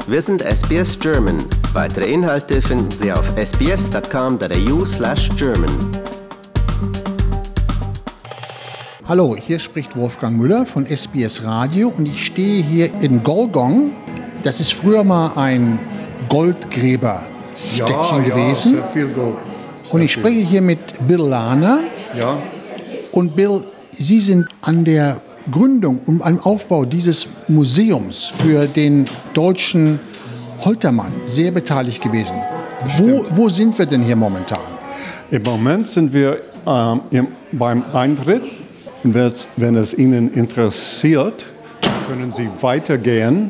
Wir sind SBS German. Weitere Inhalte finden Sie auf sbs.com.au/German. Hallo, hier spricht Wolfgang Müller von SBS Radio und ich stehe hier in Golgong. Das ist früher mal ein Goldgräberstädtchen gewesen. Sehr viel Gold. Und ich spreche hier mit Bill Lahner. Ja. Und Bill, Sie sind an der Gründung und am Aufbau dieses Museums für den deutschen Holtermann sehr beteiligt gewesen. Wo sind wir denn hier momentan? Im Moment sind wir beim Eintritt. Und wenn es Ihnen interessiert, können Sie weitergehen,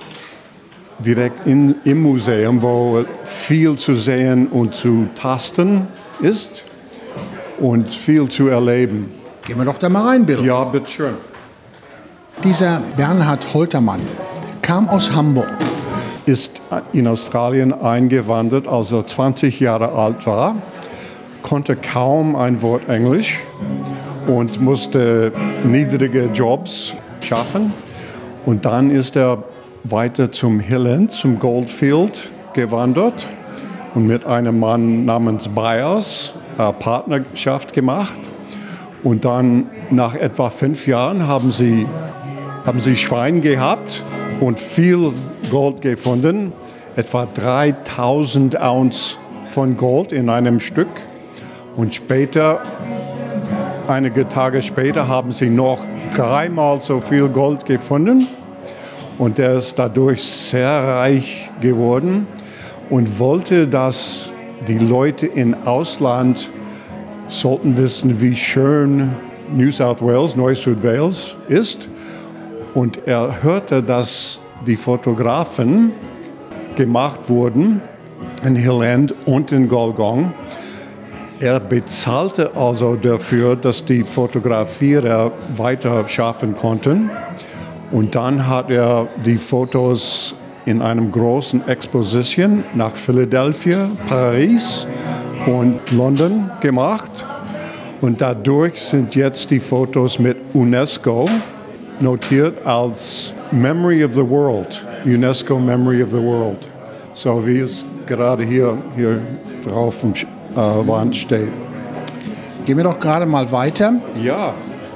direkt im Museum, wo viel zu sehen und zu tasten ist und viel zu erleben. Gehen wir doch da mal rein, Bill. Ja, bitteschön. Dieser Bernhard Holtermann kam aus Hamburg. Ist in Australien eingewandert, als er 20 Jahre alt war, konnte kaum ein Wort Englisch und musste niedrige Jobs schaffen. Und dann ist er weiter zum Hilland, zum Goldfield gewandert und mit einem Mann namens Byers Partnerschaft gemacht. Und dann nach etwa 5 Jahren haben sie Schwein gehabt und viel Gold gefunden, etwa 3000 Ounce von Gold in einem Stück. Und später, einige Tage später, haben sie noch 3-mal so viel Gold gefunden. Und er ist dadurch sehr reich geworden und wollte, dass die Leute im Ausland sollten wissen, wie schön New South Wales, Neu-Süd-Wales ist. Und er hörte, dass die Fotografen gemacht wurden in Hilland und in Golgong. Er bezahlte also dafür, dass die Fotografierer weiter schaffen konnten. Und dann hat er die Fotos in einem großen Exposition nach Philadelphia, Paris und London gemacht. Und dadurch sind jetzt die Fotos mit UNESCO notiert als Memory of the World, UNESCO Memory of the World. So wie es gerade hier drauf im Wand steht. Gehen wir doch gerade mal weiter. Ja.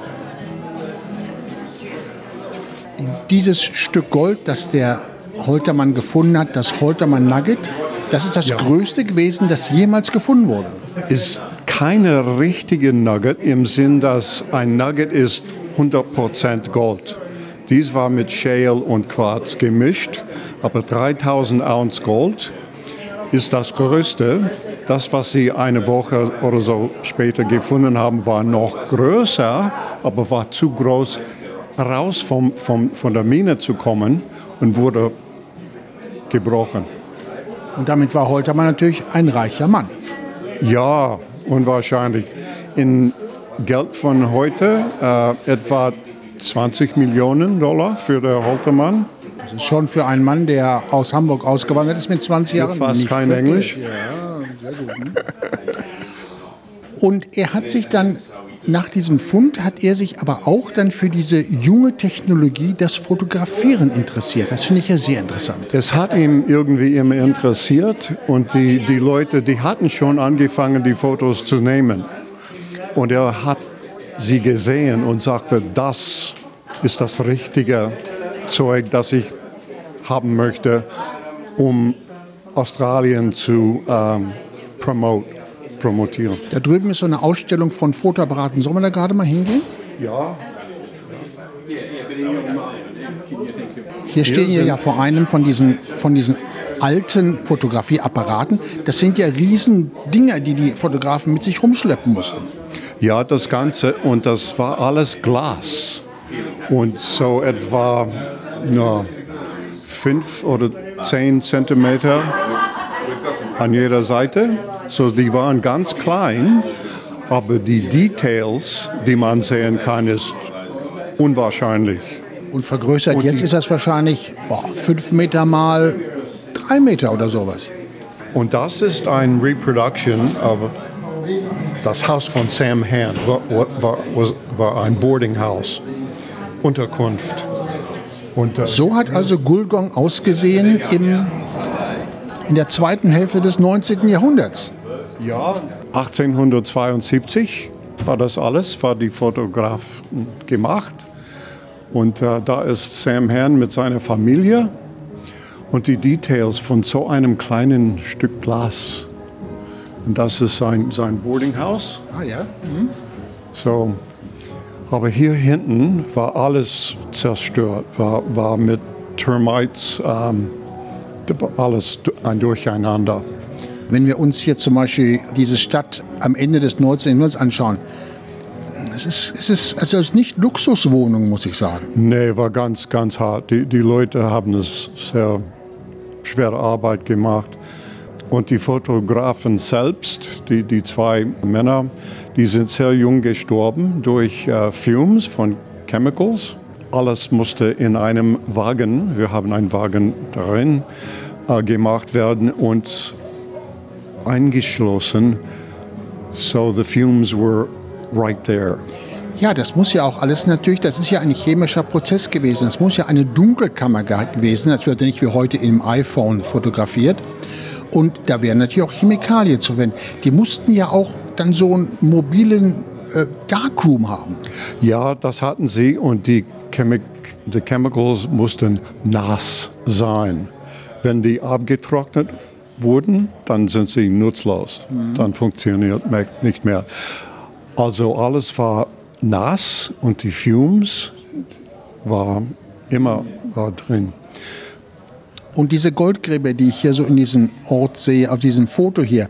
Dieses Stück Gold, das der Holtermann gefunden hat, das Holtermann Nugget, das ist das größte gewesen, das jemals gefunden wurde. Ist keine richtige Nugget im Sinn, dass ein Nugget ist 100% Gold. Dies war mit Shale und Quarz gemischt, aber 3000 Ounce Gold ist das Größte. Das, was sie eine Woche oder so später gefunden haben, war noch größer, aber war zu groß, raus von der Mine zu kommen und wurde gebrochen. Und damit war Holtermann natürlich ein reicher Mann. Ja, unwahrscheinlich. In Geld von heute etwa $20 Millionen für den Holtermann. Das ist schon für einen Mann, der aus Hamburg ausgewandert ist mit 20 Jahren. Fast nicht kein wirklich. Englisch. Ja, sehr gut. Ne? Und er hat sich dann, nach diesem Fund, hat er sich aber auch dann für diese junge Technologie, das Fotografieren interessiert. Das finde ich ja sehr interessant. Es hat ihn irgendwie immer interessiert und die Leute, die hatten schon angefangen, die Fotos zu nehmen. Und er hat sie gesehen und sagte, das ist das richtige Zeug, das ich haben möchte, um Australien zu promotieren. Da drüben ist so eine Ausstellung von Fotoapparaten. Sollen wir da gerade mal hingehen? Ja. Hier stehen wir ja vor einem von diesen alten Fotografieapparaten. Das sind ja riesen Dinger, die Fotografen mit sich rumschleppen mussten. Ja, das Ganze, und das war alles Glas. Und so etwa 5 oder 10 Zentimeter an jeder Seite. So, die waren ganz klein, aber die Details, die man sehen kann, ist unwahrscheinlich. Und vergrößert, jetzt ist das wahrscheinlich 5 Meter mal 3 Meter oder sowas. Und das ist ein Reproduction of das Haus von Sam Hand, war ein Boarding House, Unterkunft. Und, So hat also Gulgong ausgesehen in der zweiten Hälfte des 19. Jahrhunderts. Ja, 1872 war das alles, war die Fotografen gemacht. Und da ist Sam Herrn mit seiner Familie und die Details von so einem kleinen Stück Glas. Und das ist sein Boardinghaus. Ah ja. So, aber hier hinten war alles zerstört, war mit Termites, alles ein Durcheinander. Wenn wir uns hier zum Beispiel diese Stadt am Ende des 19. Jahrhunderts anschauen, es ist nicht Luxuswohnung, muss ich sagen. Nee, war ganz, ganz hart. Die Leute haben es sehr schwere Arbeit gemacht. Und die Fotografen selbst, die zwei Männer, die sind sehr jung gestorben durch Fumes von Chemicals. Alles musste in einem Wagen, wir haben einen Wagen darin, gemacht werden und eingeschlossen. So the fumes were right there. Ja, das muss ja auch alles natürlich, das ist ja ein chemischer Prozess gewesen. Es muss ja eine Dunkelkammer gewesen, das wird ja nicht wie heute im iPhone fotografiert. Und da wären natürlich auch Chemikalien zu verwenden. Die mussten ja auch dann so einen mobilen Darkroom haben. Ja, das hatten sie und die Chemicals mussten nass sein. Wenn die abgetrocknet wurden, dann sind sie nutzlos. Dann funktioniert nicht mehr. Also alles war nass und die Fumes war immer drin. Und diese Goldgräber, die ich hier so in diesem Ort sehe, auf diesem Foto hier,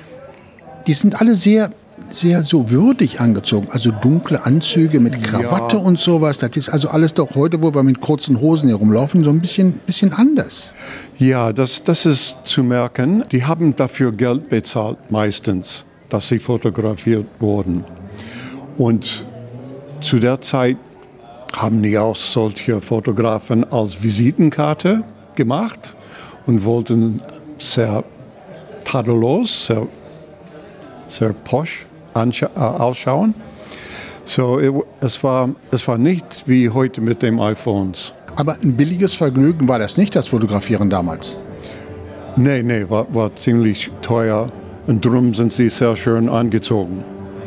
die sind alle sehr, sehr so würdig angezogen. Also dunkle Anzüge mit Krawatte und sowas. Das ist also alles doch heute, wo wir mit kurzen Hosen herumlaufen, so ein bisschen anders. Ja, das ist zu merken. Die haben dafür Geld bezahlt meistens, dass sie fotografiert wurden. Und zu der Zeit haben die auch solche Fotografen als Visitenkarte gemacht und wollten sehr tadellos, sehr posch ausschauen. So, es war nicht wie heute mit den iPhones. Aber ein billiges Vergnügen war das nicht, das Fotografieren damals. Nee, war ziemlich teuer und drum sind sie sehr schön angezogen.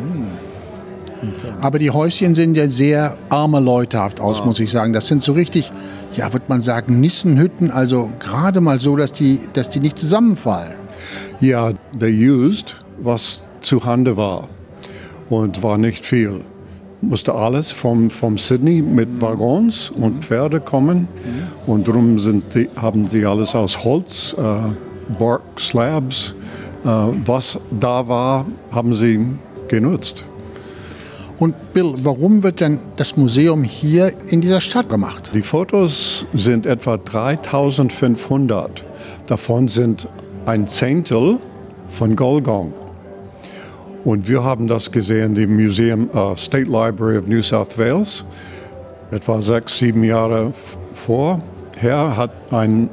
Aber die Häuschen sehen ja sehr arme Leutehaft aus, muss ich sagen. Das sind so richtig, ja, würde man sagen, Nissenhütten, also gerade mal so, dass die nicht zusammenfallen. Ja, they used, was zu Hande war und war nicht viel. Musste alles vom Sydney mit Waggons und Pferde kommen und darum haben sie alles aus Holz, Bark Slabs, was da war, haben sie genutzt. Und Bill, warum wird denn das Museum hier in dieser Stadt gemacht? Die Fotos sind etwa 3500. Davon sind ein Zehntel von Gulgong. Und wir haben das gesehen im Museum State Library of New South Wales. Etwa 6-7 Jahre vorher hat eine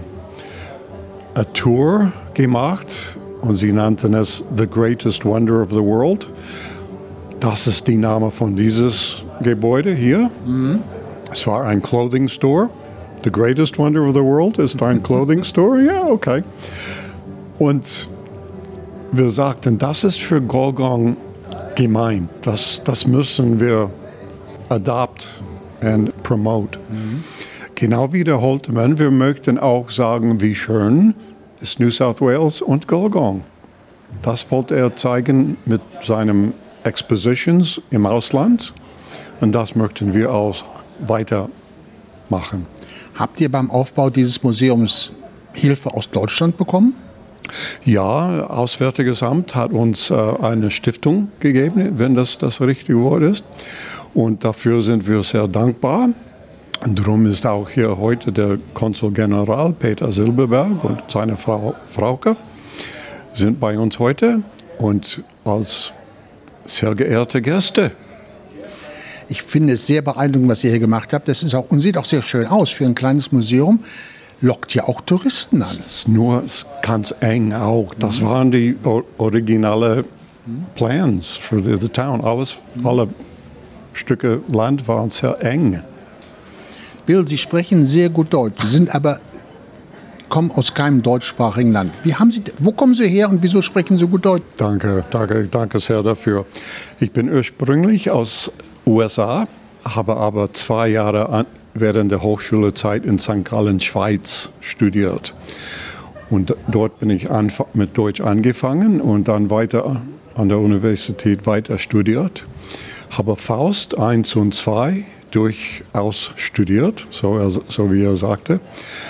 Tour gemacht und sie nannten es The Greatest Wonder of the World. Das ist der Name von dieses Gebäude hier. Es war ein Clothing Store. The Greatest Wonder of the World ist ein Clothing Store. Ja, okay. Und wir sagten, das ist für Gulgong gemeint. Das müssen wir adapt und promote. Genau wiederholt man, wir möchten auch sagen, wie schön ist New South Wales und Gulgong. Das wollte er zeigen mit seinen Expositions im Ausland und das möchten wir auch weitermachen. Habt ihr beim Aufbau dieses Museums Hilfe aus Deutschland bekommen? Ja, Auswärtiges Amt hat uns eine Stiftung gegeben, wenn das richtige Wort ist. Und dafür sind wir sehr dankbar. Und darum ist auch hier heute der Konsul General Peter Silberberg und seine Frau Frauke sind bei uns heute und als sehr geehrte Gäste. Ich finde es sehr beeindruckend, was ihr hier gemacht habt. Das ist auch, und sieht auch sehr schön aus für ein kleines Museum. Lockt ja auch Touristen an. Das ist nur ganz eng auch. Das waren die originale Plans für the town. Alle Stücke Land waren sehr eng. Bill, Sie sprechen sehr gut Deutsch, sind aber kommen aus keinem deutschsprachigen Land. Wo kommen Sie her und wieso sprechen Sie gut Deutsch? Danke sehr dafür. Ich bin ursprünglich aus USA, habe aber 2 Jahre während der Hochschulzeit in St. Gallen, Schweiz studiert. Und dort bin ich mit Deutsch angefangen und dann weiter an der Universität weiter studiert. Habe Faust 1 und 2 durchaus studiert, so wie er sagte.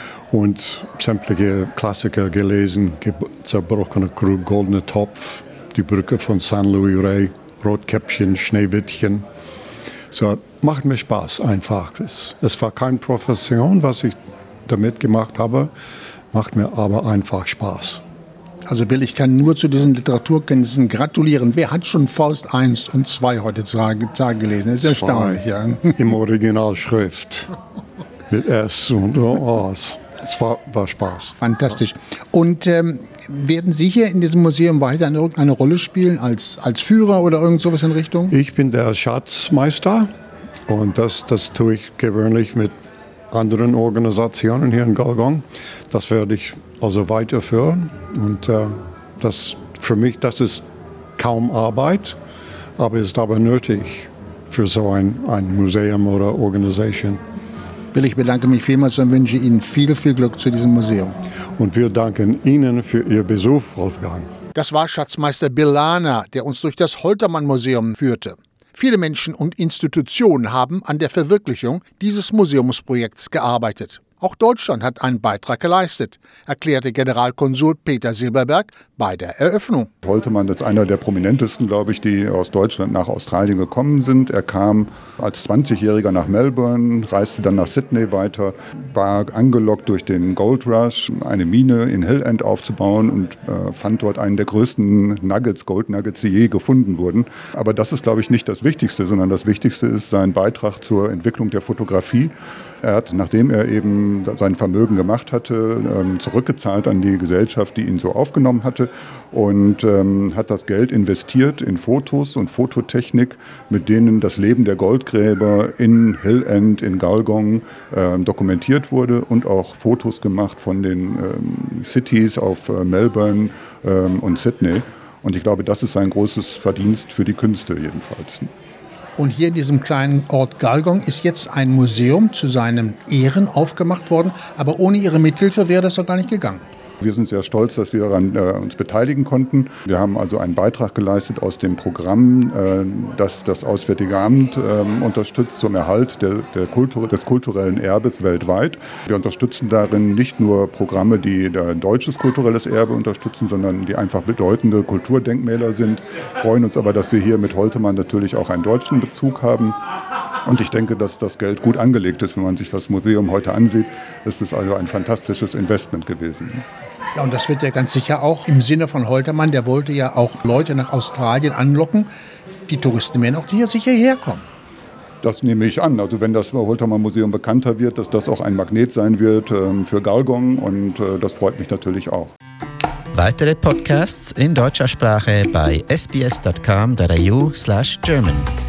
Und sämtliche Klassiker gelesen, Zerbrochener Krug, Goldener Topf, Die Brücke von St. Louis Rey, Rotkäppchen, Schneewittchen. So, macht mir Spaß einfach. Es war keine Profession, was ich damit gemacht habe, macht mir aber einfach Spaß. Also Bill, ich kann nur zu diesen Literaturkenntnissen gratulieren. Wer hat schon Faust 1 und 2 heutzutage gelesen? Das ist erstaunlich. Ja. Im Originalschrift. Mit S und O's. Es war Spaß. Fantastisch. Und werden Sie hier in diesem Museum weiter eine Rolle spielen als Führer oder irgend sowas in Richtung? Ich bin der Schatzmeister und das tue ich gewöhnlich mit anderen Organisationen hier in Galgong. Das werde ich also weiterführen und für mich, das ist kaum Arbeit, aber ist aber nötig für so ein Museum oder Organisation. Bill, ich bedanke mich vielmals und wünsche Ihnen viel, viel Glück zu diesem Museum. Und wir danken Ihnen für Ihr Besuch, Wolfgang. Das war Schatzmeister Bill Lahner, der uns durch das Holtermann-Museum führte. Viele Menschen und Institutionen haben an der Verwirklichung dieses Museumsprojekts gearbeitet. Auch Deutschland hat einen Beitrag geleistet, erklärte Generalkonsul Peter Silberberg bei der Eröffnung. Holtermann ist einer der prominentesten, glaube ich, die aus Deutschland nach Australien gekommen sind. Er kam als 20-Jähriger nach Melbourne, reiste dann nach Sydney weiter, war angelockt durch den Gold Rush, eine Mine in Hill End aufzubauen und fand dort einen der größten Gold Nuggets, die je gefunden wurden. Aber das ist, glaube ich, nicht das Wichtigste, sondern das Wichtigste ist sein Beitrag zur Entwicklung der Fotografie. Er hat, nachdem er eben sein Vermögen gemacht hatte, zurückgezahlt an die Gesellschaft, die ihn so aufgenommen hatte und hat das Geld investiert in Fotos und Fototechnik, mit denen das Leben der Goldgräber in Hill End, in Galgong dokumentiert wurde und auch Fotos gemacht von den Cities auf Melbourne und Sydney. Und ich glaube, das ist ein großes Verdienst für die Künste jedenfalls. Und hier in diesem kleinen Ort Galgong ist jetzt ein Museum zu seinen Ehren aufgemacht worden. Aber ohne Ihre Mithilfe wäre das doch gar nicht gegangen. Wir sind sehr stolz, dass wir daran uns beteiligen konnten. Wir haben also einen Beitrag geleistet aus dem Programm, das das Auswärtige Amt unterstützt zum Erhalt des kulturellen Erbes weltweit. Wir unterstützen darin nicht nur Programme, die deutsches kulturelles Erbe unterstützen, sondern die einfach bedeutende Kulturdenkmäler sind. Wir freuen uns aber, dass wir hier mit Holtermann natürlich auch einen deutschen Bezug haben. Und ich denke, dass das Geld gut angelegt ist. Wenn man sich das Museum heute ansieht, ist es also ein fantastisches Investment gewesen. Ja, und das wird ja ganz sicher auch im Sinne von Holtermann, der wollte ja auch Leute nach Australien anlocken. Die Touristen werden auch hier sicher herkommen. Das nehme ich an. Also wenn das Holtermann-Museum bekannter wird, dass das auch ein Magnet sein wird für Galgong und das freut mich natürlich auch. Weitere Podcasts in deutscher Sprache bei sbs.com.au/German.